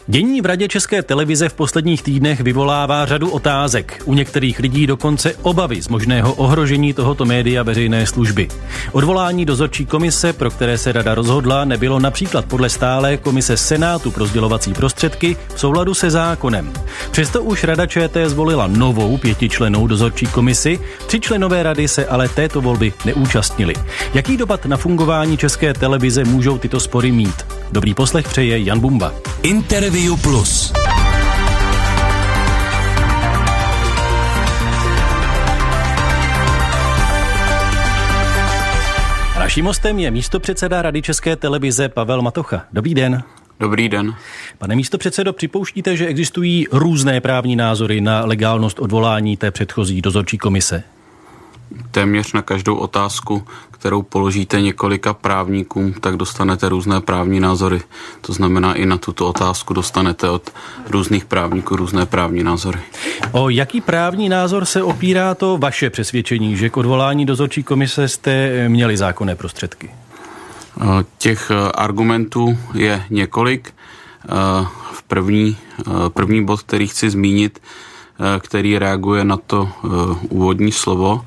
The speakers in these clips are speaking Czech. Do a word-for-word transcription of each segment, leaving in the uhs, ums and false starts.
Dění v Radě České televize v posledních týdnech vyvolává řadu otázek. U některých lidí dokonce obavy z možného ohrožení tohoto média veřejné služby. Odvolání dozorčí komise, pro které se rada rozhodla, nebylo například podle stálé komise Senátu pro sdělovací prostředky v souladu se zákonem. Přesto už Rada ČT zvolila novou pětičlennou dozorčí komisi, tři členové rady se ale této volby neúčastnili. Jaký dopad na fungování České televize můžou tyto spory mít? Dobrý poslech přeje Jan Bumba. Interview Plus. Naším hostem je místopředseda Rady České televize Pavel Matocha. Dobrý den. Dobrý den. Pane místopředsedo, připouštíte, že existují různé právní názory na legálnost odvolání té předchozí dozorčí komise? Téměř na každou otázku, kterou položíte několika právníkům, tak dostanete různé právní názory. To znamená, i na tuto otázku dostanete od různých právníků různé právní názory. O jaký právní názor se opírá to vaše přesvědčení, že k odvolání dozorčí komise jste měli zákonné prostředky? Těch argumentů je několik. V první, první bod, který chci zmínit, který reaguje na to úvodní slovo,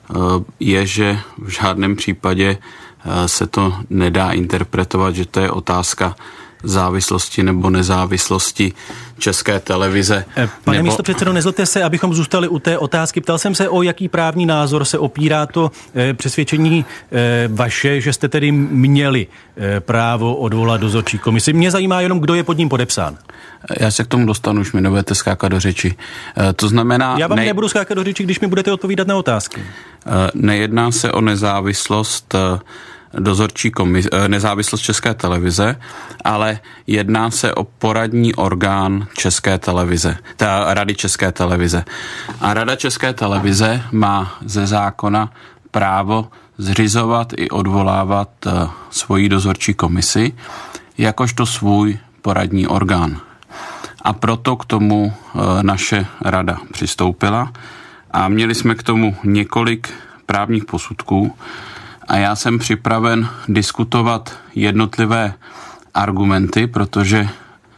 je, že v žádném případě se to nedá interpretovat, že to je otázka závislosti nebo nezávislosti České televize. Pane nebo... místopředsedo, nezlobte se, abychom zůstali u té otázky. Ptal jsem se, o jaký právní názor se opírá to e, přesvědčení e, vaše, že jste tedy měli e, právo odvolat dozorčí komisi. Mě zajímá jenom, kdo je pod ním podepsán. Já se k tomu dostanu, už mi nebudete skákat do řeči. E, to znamená... Já vám ne... nebudu skákat do řeči, když mi budete odpovídat na otázky. E, nejedná se o nezávislost dozorčí komise, nezávislost České televize, ale jedná se o poradní orgán České televize, ta Rady České televize. A Rada České televize má ze zákona právo zřizovat i odvolávat svoji dozorčí komisi, jakožto svůj poradní orgán. A proto k tomu naše rada přistoupila a měli jsme k tomu několik právních posudků, a já jsem připraven diskutovat jednotlivé argumenty, protože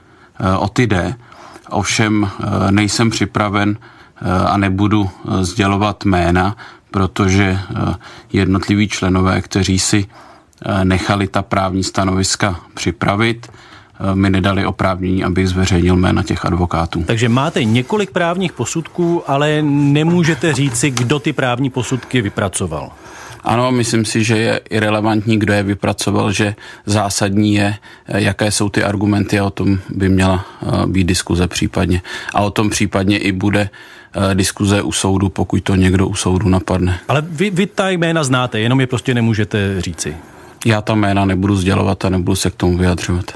o ty jde. Ovšem nejsem připraven a nebudu sdělovat jména, protože jednotliví členové, kteří si nechali ta právní stanoviska připravit, mi nedali oprávnění, abych zveřejnil jména těch advokátů. Takže máte několik právních posudků, ale nemůžete říci, kdo ty právní posudky vypracoval. Ano, myslím si, že je irelevantní, kdo je vypracoval, že zásadní je, jaké jsou ty argumenty a o tom by měla být diskuze případně. A o tom případně i bude diskuze u soudu, pokud to někdo u soudu napadne. Ale vy, vy ta jména znáte, jenom je prostě nemůžete říci. Já ta jména nebudu sdělovat a nebudu se k tomu vyjadřovat.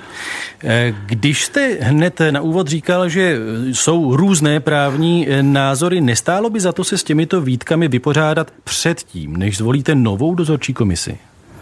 Když jste hned na úvod říkal, že jsou různé právní názory, nestálo by za to se s těmito výtkami vypořádat předtím, než zvolíte novou dozorčí komisi?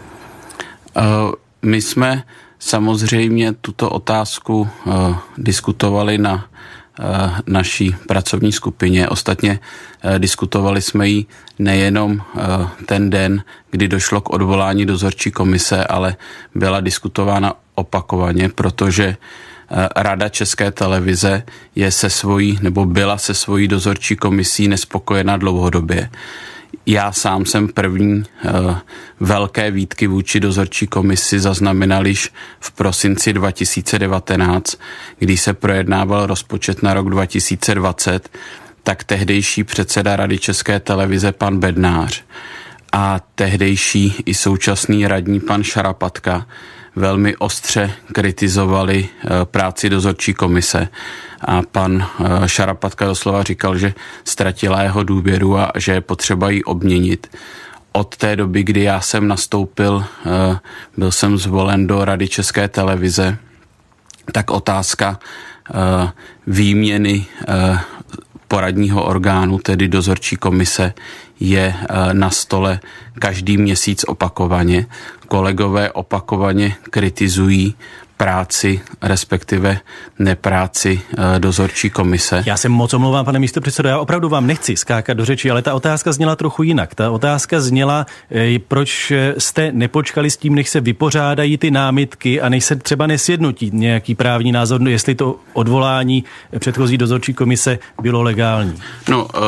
My jsme samozřejmě tuto otázku diskutovali na naší pracovní skupině. Ostatně diskutovali jsme ji nejenom ten den, kdy došlo k odvolání dozorčí komise, ale byla diskutována opakovaně, protože Rada České televize je se svojí, nebo byla se svojí dozorčí komisí nespokojena dlouhodobě. Já sám jsem první uh, velké výtky vůči dozorčí komisi zaznamenal již v prosinci dva tisíce devatenáct, kdy se projednával rozpočet na rok dva tisíce dvacet, tak tehdejší předseda Rady České televize pan Bednář a tehdejší i současný radní pan Šarapatka velmi ostře kritizovali uh, práci dozorčí komise. A pan Šarapatka doslova říkal, že ztratila jeho důvěru a že je potřeba ji obměnit. Od té doby, kdy já jsem nastoupil, byl jsem zvolen do Rady České televize, tak otázka výměny poradního orgánu, tedy dozorčí komise, je na stole každý měsíc opakovaně. Kolegové opakovaně kritizují práci, respektive nepráci dozorčí komise. Já se moc omlouvám, pane místopředsedo, já opravdu vám nechci skákat do řeči, ale ta otázka zněla trochu jinak. Ta otázka zněla, proč jste nepočkali s tím, než se vypořádají ty námitky a než se třeba nesjednotí nějaký právní názor, jestli to odvolání předchozí dozorčí komise bylo legální. No, uh...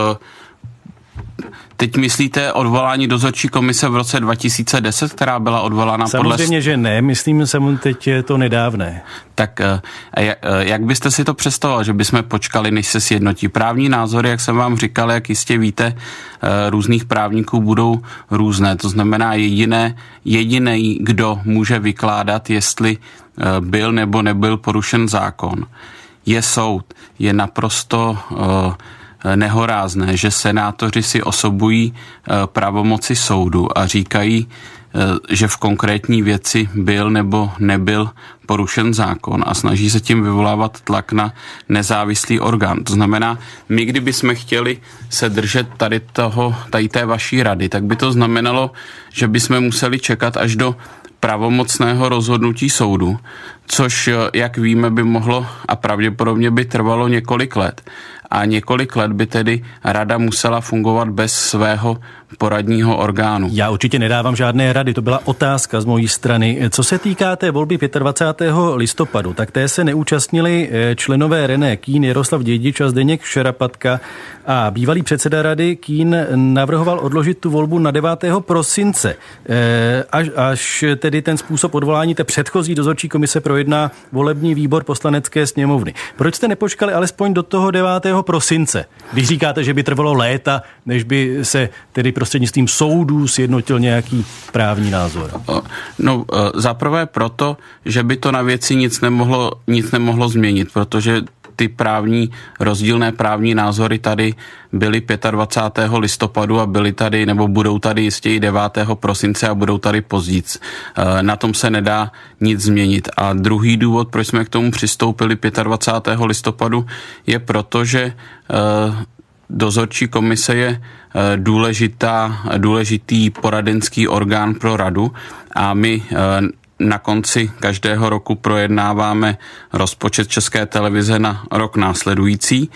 Teď myslíte odvolání dozorčí komise v roce dva tisíce deset, která byla odvolána podle... Samozřejmě, že ne. Myslím, že teď je to nedávné. Tak jak byste si to představoval, že bychom počkali, než se sjednotí? Právní názory, jak jsem vám říkal, jak jistě víte, různých právníků budou různé. To znamená jediné, jediný, kdo může vykládat, jestli byl nebo nebyl porušen zákon, je soud. Je naprosto nehorázné, že senátoři si osobují pravomoci soudu a říkají, že v konkrétní věci byl nebo nebyl porušen zákon a snaží se tím vyvolávat tlak na nezávislý orgán. To znamená, my kdybychom chtěli se držet tady toho, tady té vaší rady, tak by to znamenalo, že bychom museli čekat až do pravomocného rozhodnutí soudu, což, jak víme, by mohlo a pravděpodobně by trvalo několik let. A několik let by tedy rada musela fungovat bez svého poradního orgánu. Já určitě nedávám žádné rady, to byla otázka z mojí strany. Co se týká té volby dvacátého pátého listopadu, tak té se neúčastnili členové René Kühn, Jaroslav Dědič a Zdeněk Šarapatka a bývalý předseda rady Kühn navrhoval odložit tu volbu na devátého prosince, až, až tedy ten způsob odvolání té předchozí dozorčí komise projedná volební výbor poslanecké sněmovny. Proč jste nepočkali alespoň do toho devátého prosince, když říkáte, že by trvalo léta, než by se tedy prostřednictvím soudů sjednotil nějaký právní názor? No, zaprvé proto, že by to na věci nic nemohlo, nic nemohlo změnit, protože ty právní, rozdílné právní názory tady byly dvacátého pátého listopadu a byly tady, nebo budou tady jistě i devátého prosince a budou tady později. Na tom se nedá nic změnit. A druhý důvod, proč jsme k tomu přistoupili dvacátého pátého listopadu, je proto, že dozorčí komise je důležitá, důležitý poradenský orgán pro radu a my na konci každého roku projednáváme rozpočet České televize na rok následující.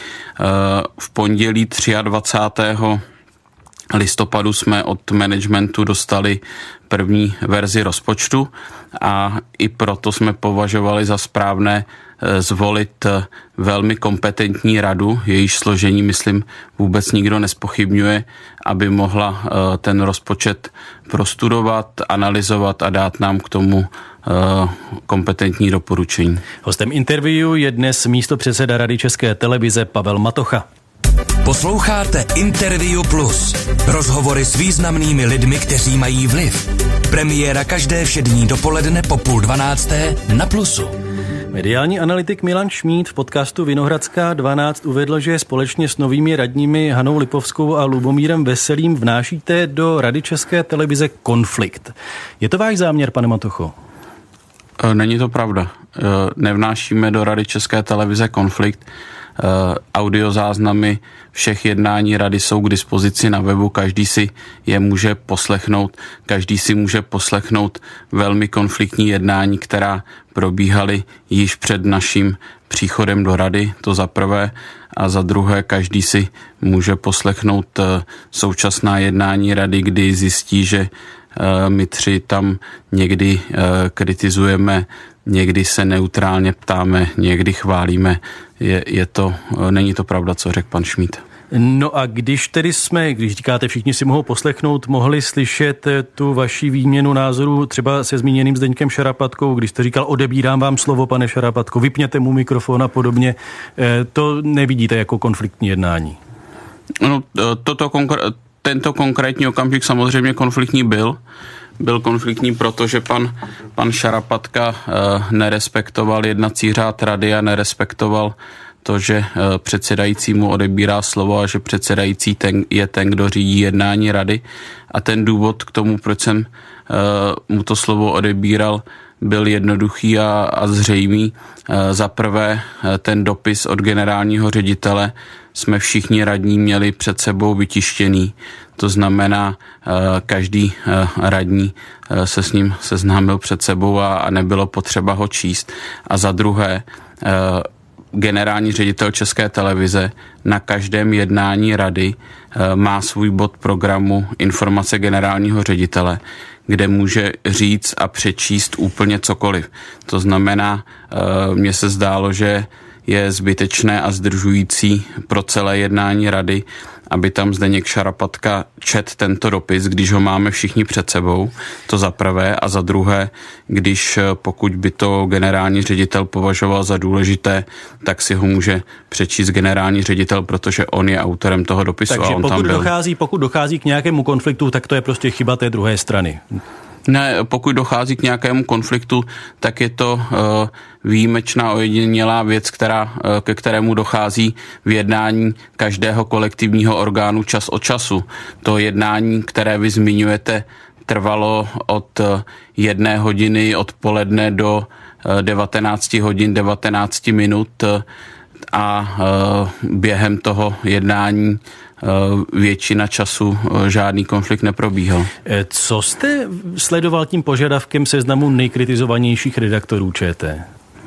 V pondělí dvacátého třetího listopadu jsme od managementu dostali první verzi rozpočtu a i proto jsme považovali za správné zvolit velmi kompetentní radu, jejíž složení, myslím, vůbec nikdo nespochybňuje, aby mohla ten rozpočet prostudovat, analyzovat a dát nám k tomu kompetentní doporučení. Hostem interview je dnes místopředseda Rady České televize Pavel Matocha. Posloucháte Interview Plus. Rozhovory s významnými lidmi, kteří mají vliv. Premiéra každé všední dopoledne po půl dvanácté na Plusu. Mediální analytik Milan Šmíd v podcastu Vinohradská dvanáct uvedl, že společně s novými radními Hanou Lipovskou a Lubomírem Veselým vnášíte do Rady České televize konflikt. Je to váš záměr, pane Matocho? Není to pravda. Nevnášíme do Rady České televize konflikt. Audiozáznamy všech jednání rady jsou k dispozici na webu, každý si je může poslechnout, každý si může poslechnout velmi konfliktní jednání, která probíhaly již před naším příchodem do rady, to za prvé, a za druhé každý si může poslechnout současná jednání rady, kdy zjistí, že my tři tam někdy kritizujeme, někdy se neutrálně ptáme, někdy chválíme. Je, je to, není to pravda, co řekl pan Šmíd. No a když tedy jsme, když říkáte, všichni si mohou poslechnout, mohli slyšet tu vaši výměnu názorů třeba se zmíněným Zdeňkem Šarapatkou, když jste říkal, odebírám vám slovo, pane Šarapatko, vypněte mu mikrofon a podobně, to nevidíte jako konfliktní jednání? No, toto konkr- tento konkrétní okamžik samozřejmě konfliktní byl. Byl konfliktní, protože pan, pan Šarapatka e, nerespektoval jednací řád rady a nerespektoval to, že e, předsedajícímu odebírá slovo a že předsedající ten, je ten, kdo řídí jednání rady. A ten důvod k tomu, proč jsem e, mu to slovo odebíral, byl jednoduchý a, a zřejmý. E, za prvé, e, ten dopis od generálního ředitele jsme všichni radní měli před sebou vytištěný. To znamená, každý radní se s ním seznámil před sebou a nebylo potřeba ho číst. A za druhé, generální ředitel České televize na každém jednání rady má svůj bod programu informace generálního ředitele, kde může říct a přečíst úplně cokoliv. To znamená, mně se zdálo, že je zbytečné a zdržující pro celé jednání rady, aby tam Zdeněk Šarapatka čet tento dopis, když ho máme všichni před sebou, to za prvé, a za druhé, když pokud by to generální ředitel považoval za důležité, tak si ho může přečíst generální ředitel, protože on je autorem toho dopisu. Takže a on pokud, tam byl. Dochází, pokud dochází k nějakému konfliktu, tak to je prostě chyba té druhé strany. Ne, pokud dochází k nějakému konfliktu, tak je to uh, výjimečná ojedinělá věc, která, uh, ke kterému dochází v jednání každého kolektivního orgánu čas od času. To jednání, které vy zmiňujete, trvalo od uh, jedné hodiny odpoledne do uh, devatenáct hodin devatenáct minut uh, a uh, během toho jednání většina času žádný konflikt neprobíhal. Co jste sledoval tím požadavkem seznamu nejkritizovanějších redaktorů ČT?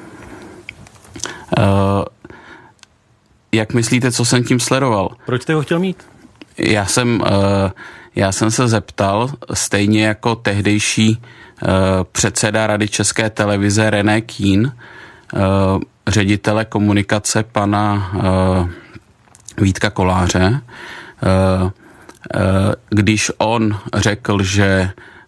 Uh, jak myslíte, co jsem tím sledoval? Proč jste ho chtěl mít? Já jsem, uh, já jsem se zeptal, stejně jako tehdejší uh, předseda Rady České televize René Kühn, uh, ředitele komunikace pana uh, Vítka Koláře, když on řekl, že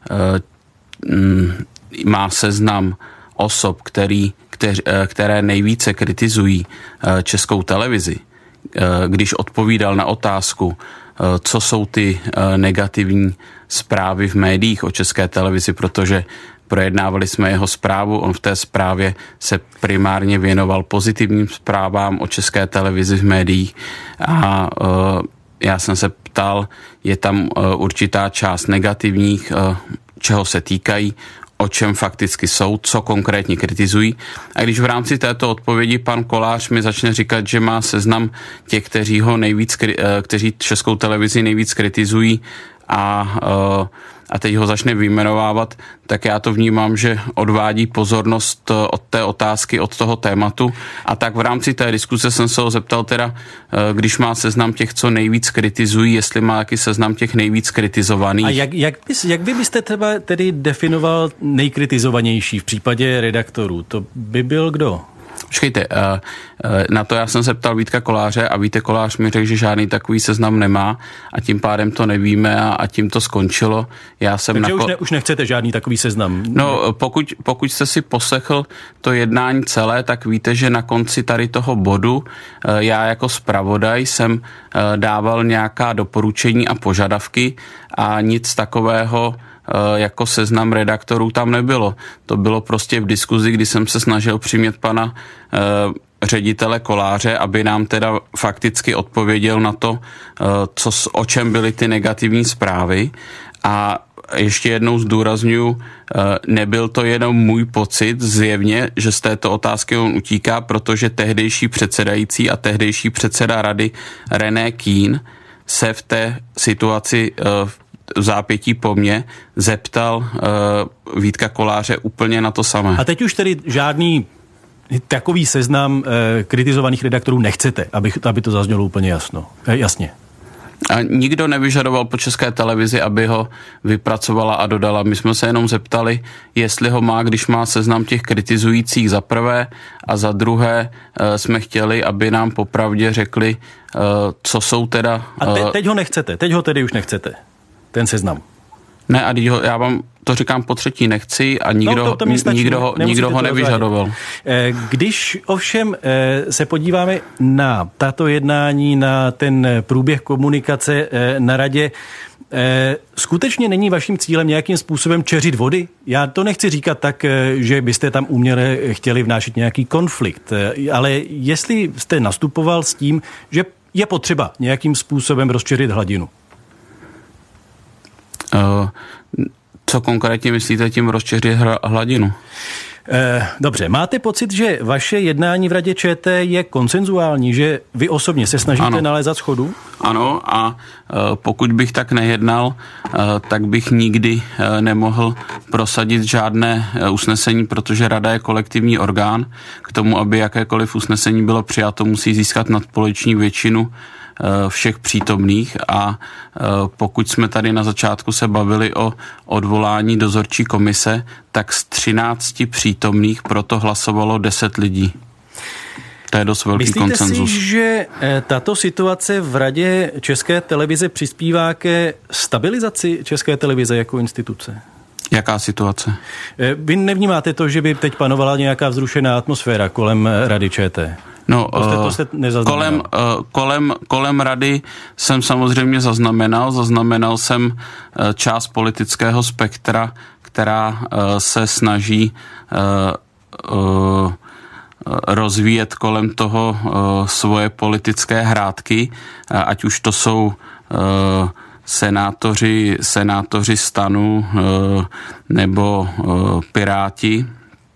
má seznam osob, který, které nejvíce kritizují Českou televizi, když odpovídal na otázku, co jsou ty negativní zprávy v médiích o České televizi, protože projednávali jsme jeho zprávu, on v té zprávě se primárně věnoval pozitivním zprávám o České televizi v médiích a uh, já jsem se ptal, je tam uh, určitá část negativních, uh, čeho se týkají, o čem fakticky jsou, co konkrétně kritizují. A když v rámci této odpovědi pan Kolář mi začne říkat, že má seznam těch, kteří ho nejvíc, kteří Českou televizi nejvíc kritizují a, a teď ho začne vyjmenovávat, tak já to vnímám, že odvádí pozornost od té otázky, od toho tématu. A tak v rámci té diskuse jsem se ho zeptal teda, když má seznam těch, co nejvíc kritizují, jestli má jaký seznam těch nejvíc kritizovaných. A jak, jak, bys, jak by byste třeba tedy definoval nejkritizovanější v případě redaktorů? To by byl kdo? Počkejte, na to já jsem se ptal Vítka Koláře a Vítek Kolář mi řekl, že žádný takový seznam nemá a tím pádem to nevíme a, a tím to skončilo. Já jsem Takže nako... už, ne, už nechcete žádný takový seznam? No, pokud, pokud jste si poslechl to jednání celé, tak víte, že na konci tady toho bodu já jako zpravodaj jsem dával nějaká doporučení a požadavky a nic takového jako seznam redaktorů tam nebylo. To bylo prostě v diskuzi, kdy jsem se snažil přimět pana e, ředitele Koláře, aby nám teda fakticky odpověděl na to, e, co, o čem byly ty negativní zprávy. A ještě jednou zdůrazňuji, e, nebyl to jenom můj pocit zjevně, že z této otázky on utíká, protože tehdejší předsedající a tehdejší předseda rady René Kühn se v té situaci e, v zápětí po mně zeptal uh, Vítka Koláře úplně na to samé. A teď už tedy žádný takový seznam uh, kritizovaných redaktorů nechcete, aby, aby to zaznělo úplně jasno. Eh, jasně. A nikdo nevyžadoval po České televizi, aby ho vypracovala a dodala. My jsme se jenom zeptali, jestli ho má, když má seznam těch kritizujících za prvé a za druhé uh, jsme chtěli, aby nám popravdě řekli, uh, co jsou teda... Uh, a te, teď ho nechcete, teď ho tedy už nechcete. Ten seznam. Ne, a ho, já vám to říkám po třetí, nechci a nikdo, no, to, to stačí, nikdo, ho, nikdo ho nevyžadoval. Když ovšem se podíváme na tato jednání, na ten průběh komunikace na radě, skutečně není vaším cílem nějakým způsobem čeřit vody? Já to nechci říkat tak, že byste tam uměle chtěli vnášet nějaký konflikt, ale jestli jste nastupoval s tím, že je potřeba nějakým způsobem rozčeřit hladinu. Co konkrétně myslíte tím rozčeřit hladinu? Dobře, máte pocit, že vaše jednání v Radě ČT je konsenzuální, že vy osobně se snažíte ano. nalézat shodu? Ano, a pokud bych tak nejednal, tak bych nikdy nemohl prosadit žádné usnesení, protože Rada je kolektivní orgán. K tomu, aby jakékoliv usnesení bylo přijato, musí získat nadpoloviční většinu všech přítomných a pokud jsme tady na začátku se bavili o odvolání dozorčí komise, tak z třinácti přítomných proto hlasovalo deset lidí. To je dost velký Myslíte konsenzus. Myslíte si, že tato situace v Radě České televize přispívá ke stabilizaci České televize jako instituce? Jaká situace? Vy nevnímáte to, že by teď panovala nějaká vzrušená atmosféra kolem Rady ČT? No, to jste, to jste kolem, kolem, kolem rady jsem samozřejmě zaznamenal. Zaznamenal jsem část politického spektra, která se snaží rozvíjet kolem toho svoje politické hrátky, ať už to jsou senátoři, senátoři STANu nebo Piráti,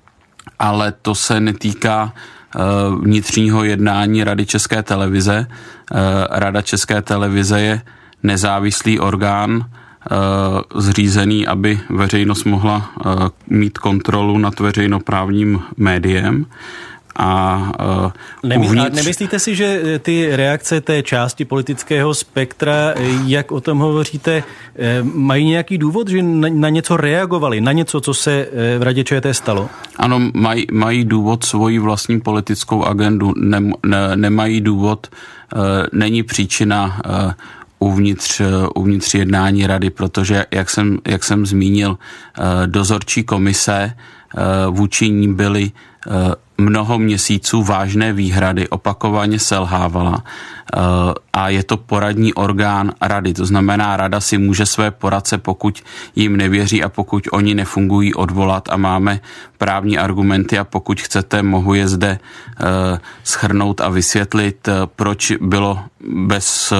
ale to se netýká vnitřního jednání Rady České televize. Rada České televize je nezávislý orgán zřízený, aby veřejnost mohla mít kontrolu nad veřejnoprávním médiem. A, uh, uvnitř... a nemyslíte si, že ty reakce té části politického spektra, jak o tom hovoříte, mají nějaký důvod, že na, na něco reagovali, na něco, co se v Radě ČT stalo? Ano, maj, mají důvod svoji vlastní politickou agendu, ne, ne, nemají důvod, uh, není příčina uh, uvnitř, uh, uvnitř jednání rady, protože, jak jsem, jak jsem zmínil, uh, dozorčí komise, uh, vůči ní byly uh, mnoho měsíců vážné výhrady, opakovaně selhávala a je to poradní orgán rady. To znamená, rada si může své poradce, pokud jim nevěří a pokud oni nefungují, odvolat a máme právní argumenty a pokud chcete, mohu je zde shrnout a vysvětlit, proč bylo bez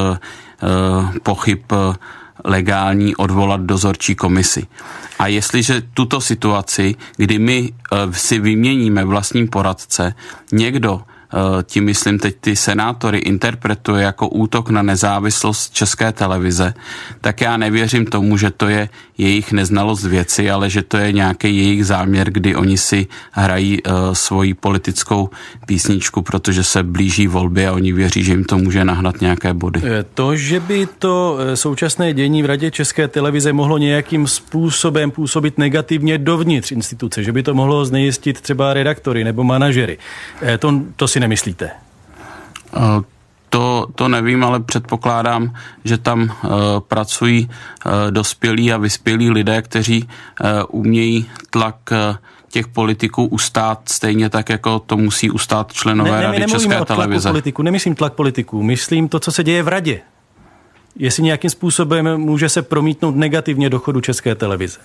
pochyb legální odvolat dozorčí komisi. A jestliže tuto situaci, kdy my si vyměníme vlastní poradce, někdo, tím myslím teď ty senátory, interpretuje jako útok na nezávislost České televize, tak já nevěřím tomu, že to je jejich neznalost věci, ale že to je nějaký jejich záměr, kdy oni si hrají uh, svoji politickou písničku, protože se blíží volby a oni věří, že jim to může nahnat nějaké body. To, že by to současné dění v Radě České televize mohlo nějakým způsobem působit negativně dovnitř instituce, že by to mohlo znejistit třeba redaktory nebo manažery, to, to si nemyslíte? Uh, To, to nevím, ale předpokládám, že tam uh, pracují uh, dospělí a vyspělí lidé, kteří uh, umějí tlak uh, těch politiků ustát stejně tak, jako to musí ustát členové ne, ne, Rady České televize. Politiku, nemyslím tlak politiků, myslím to, co se děje v radě. Jestli nějakým způsobem může se promítnout negativně do chodu České televize.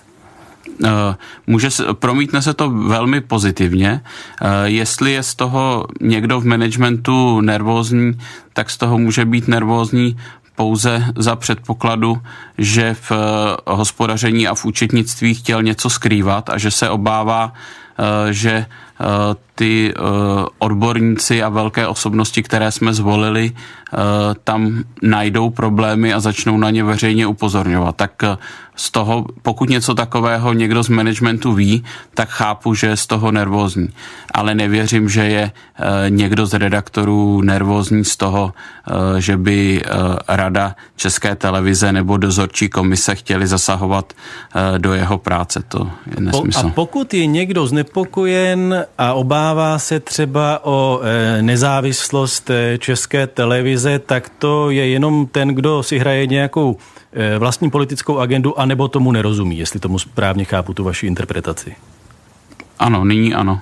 Může se, promítne se to velmi pozitivně. Jestli je z toho někdo v managementu nervózní, tak z toho může být nervózní pouze za předpokladu, že v hospodaření a v účetnictví chtěl něco skrývat a že se obává, že ty odborníci a velké osobnosti, které jsme zvolili, tam najdou problémy a začnou na ně veřejně upozorňovat. Tak z toho, pokud něco takového někdo z managementu ví, tak chápu, že je z toho nervózní. Ale nevěřím, že je někdo z redaktorů nervózní z toho, že by Rada České televize nebo dozorčí komise chtěli zasahovat do jeho práce. To je nesmysl. A pokud je někdo znepokojen a obává se třeba o nezávislost České televize, tak to je jenom ten, kdo si hraje nějakou vlastní politickou agendu, anebo tomu nerozumí, jestli tomu správně chápu tu vaši interpretaci. Ano, nyní ano.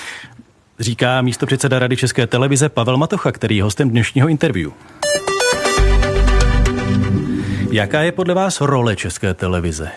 Říká místopředseda Rady České televize Pavel Matocha, který je hostem dnešního interview. Jaká je podle vás role České televize?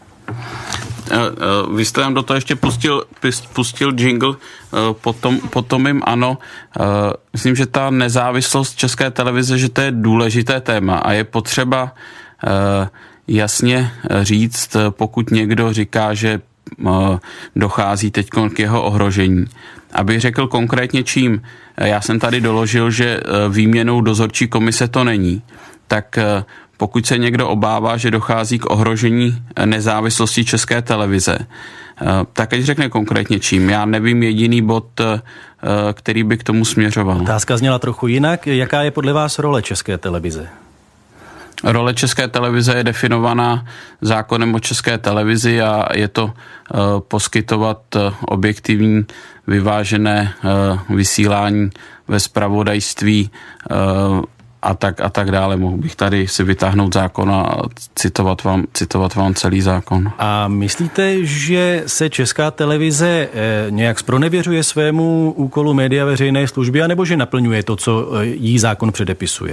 Vy jste nám do toho ještě pustil, pustil jingle, potom, potom jim ano. Myslím, že ta nezávislost České televize, že to je důležité téma a je potřeba jasně říct, pokud někdo říká, že dochází teď k jeho ohrožení. Abych řekl konkrétně čím, já jsem tady doložil, že výměnou dozorčí komise to není, tak pokud se někdo obává, že dochází k ohrožení nezávislosti České televize, tak ať řekne konkrétně čím. Já nevím jediný bod, který by k tomu směřoval. Otázka zněla trochu jinak. Jaká je podle vás role České televize? Role České televize je definovaná zákonem o České televizi a je to uh, poskytovat uh, objektivní, vyvážené uh, vysílání ve zpravodajství uh, a tak, a tak dále. Mohl bych tady si vytáhnout zákon a citovat vám, citovat vám celý zákon. A myslíte, že se Česká televize eh, nějak zpronevěřuje svému úkolu média veřejné služby, anebo že naplňuje to, co eh, jí zákon předepisuje?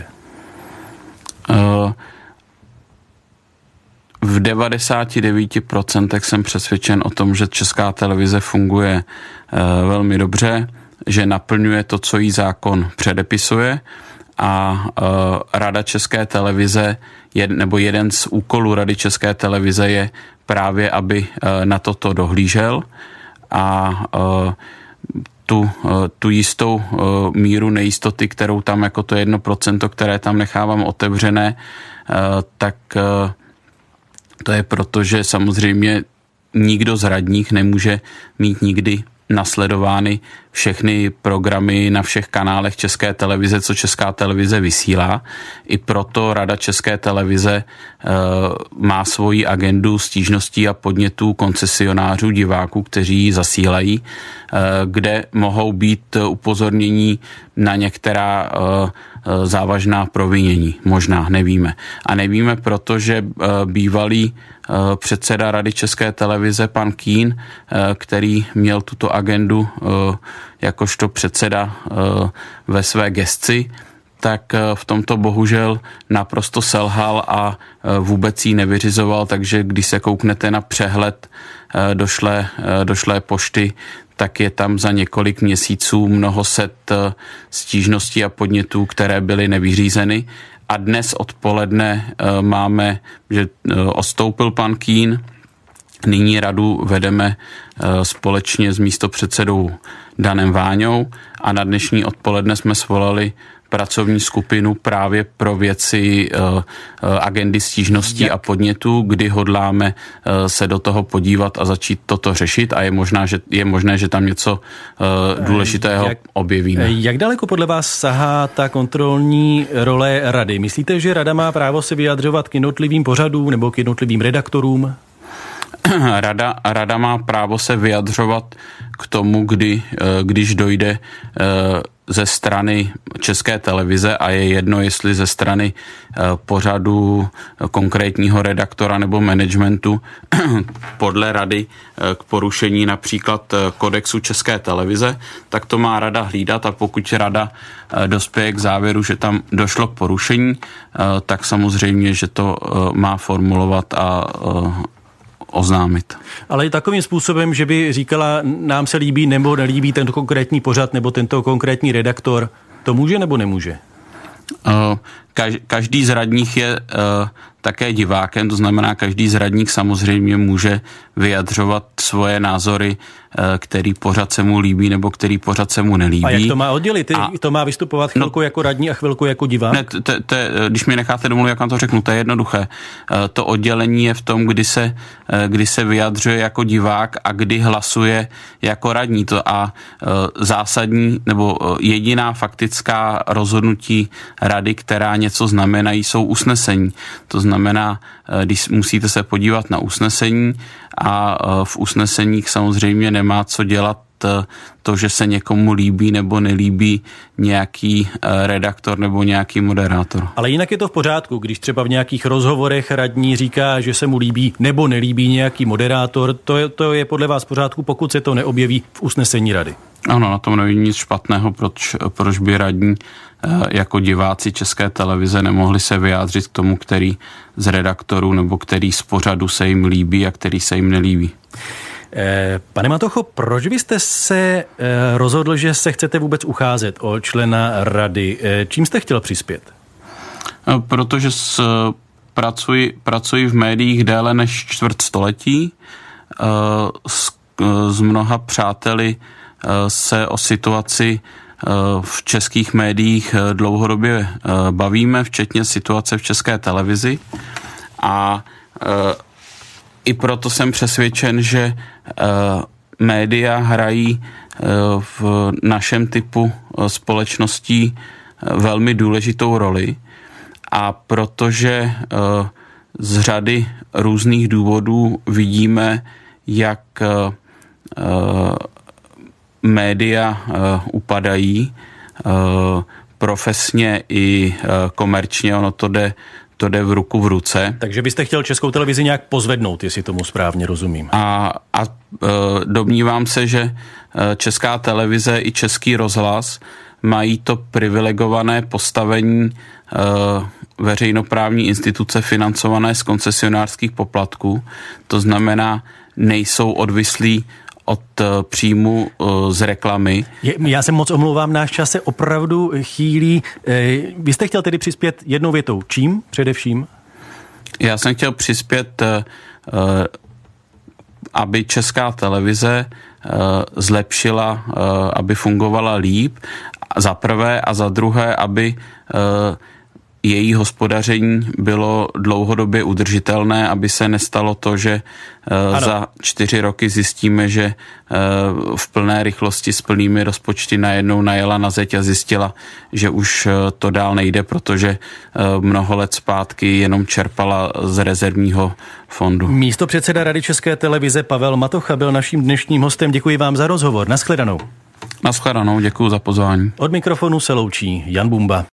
V devadesát devět procent jsem přesvědčen o tom, že Česká televize funguje velmi dobře, že naplňuje to, co jí zákon předepisuje a Rada České televize, nebo jeden z úkolů Rady České televize je právě, aby na toto dohlížel a Tu, tu jistou míru nejistoty, kterou tam jako to jedno procento, které tam nechávám otevřené, tak to je proto, že samozřejmě nikdo z radních nemůže mít nikdy nasledovány všechny programy na všech kanálech České televize, co Česká televize vysílá. I proto Rada České televize e, má svoji agendu stížností a podnětů koncesionářů, diváků, kteří ji zasílají, e, kde mohou být upozornění na některá e, závažná provinění. Možná, nevíme. A nevíme, protože bývalý předseda Rady České televize, pan Kín, který měl tuto agendu jakožto předseda ve své gesci, tak v tomto bohužel naprosto selhal a vůbec ji nevyřizoval, takže když se kouknete na přehled došlé, došlé pošty, tak je tam za několik měsíců mnoho set stížností a podnětů, které byly nevyřízeny. A dnes odpoledne máme, že odstoupil pan Kín, nyní radu vedeme společně s místopředsedou Danem Váňou a na dnešní odpoledne jsme svolali pracovní skupinu právě pro věci uh, agendy stížností Jak? a podnětů, kdy hodláme uh, se do toho podívat a začít toto řešit a je, možná, že, je možné, že tam něco uh, důležitého Jak, objevíme. Jak daleko podle vás sahá ta kontrolní role rady? Myslíte, že rada má právo se vyjadřovat k jednotlivým pořadům nebo k jednotlivým redaktorům? Rada, rada má právo se vyjadřovat k tomu, kdy, když dojde ze strany České televize a je jedno, jestli ze strany pořadu konkrétního redaktora nebo managementu podle rady k porušení například kodexu České televize, tak to má rada hlídat a pokud rada dospěje k závěru, že tam došlo k porušení, tak samozřejmě, že to má formulovat a oznámit. Ale i takovým způsobem, že by říkala, nám se líbí nebo nelíbí tento konkrétní pořad nebo tento konkrétní redaktor, to může nebo nemůže? Každý z radních je také divákem, to znamená, každý z radních samozřejmě může vyjadřovat svoje názory, který pořad se mu líbí nebo který pořad se mu nelíbí. A jak to má oddělit? A to má vystupovat chvilku no, jako radní a chvilku jako divák? Ne, te, te, když mi necháte domluvit, jak vám to řeknu, to je jednoduché. To oddělení je v tom, kdy se, kdy se vyjadřuje jako divák a kdy hlasuje jako radní. To a zásadní nebo jediná faktická rozhodnutí rady, která něco znamenají, jsou usnesení. To znamená, když musíte se podívat na usnesení a v usneseních samozřejmě nemá co dělat to, že se někomu líbí nebo nelíbí nějaký redaktor nebo nějaký moderátor. Ale jinak je to v pořádku, když třeba v nějakých rozhovorech radní říká, že se mu líbí nebo nelíbí nějaký moderátor, to je, to je podle vás v pořádku, pokud se to neobjeví v usnesení rady. Ano, na tom není nic špatného, proč, proč by radní jako diváci České televize nemohli se vyjádřit k tomu, který z redaktorů nebo který z pořadu se jim líbí a který se jim nelíbí. Pane Matocho, proč byste se rozhodl, že se chcete vůbec ucházet o člena rady? Čím jste chtěl přispět? Protože s, pracuji, pracuji v médiích déle než čtvrt století s, s mnoha přáteli se o situaci v českých médiích dlouhodobě bavíme, včetně situace v České televizi. A i proto jsem přesvědčen, že média hrají v našem typu společností velmi důležitou roli. A protože z řady různých důvodů vidíme, jak média upadají profesně i komerčně, ono to jde, to jde v ruku v ruce. Takže byste chtěl Českou televizi nějak pozvednout, jestli tomu správně rozumím. A, a domnívám se, že Česká televize i Český rozhlas mají to privilegované postavení veřejnoprávní instituce financované z koncesionářských poplatků. To znamená, nejsou odvislí od příjmu z reklamy. Já se moc omlouvám, náš čas se opravdu chýlí. Vy jste chtěl tedy přispět jednou větou. Čím především? Já jsem chtěl přispět, aby Česká televize zlepšila, aby fungovala líp, za prvé, a za druhé, aby její hospodaření bylo dlouhodobě udržitelné, aby se nestalo to, že ano. za čtyři roky zjistíme, že v plné rychlosti s plnými rozpočty najednou najela na zeď a zjistila, že už to dál nejde, protože mnoho let zpátky jenom čerpala z rezervního fondu. Místopředseda Rady České televize Pavel Matocha byl naším dnešním hostem. Děkuji vám za rozhovor. Nashledanou. Nashledanou, děkuji za pozvání. Od mikrofonu se loučí Jan Bumba.